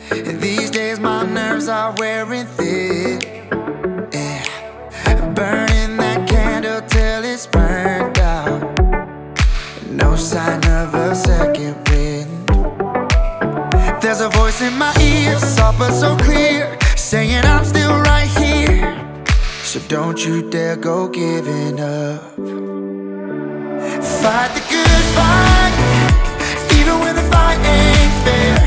These days my nerves are wearing thin, yeah. Burning that candle till it's burned out. No sign of a second wind. There's a voice in my ear, soft but so clear, saying I'm still right here. So don't you dare go giving up. Fight the good fight, even when the fight ain't fair.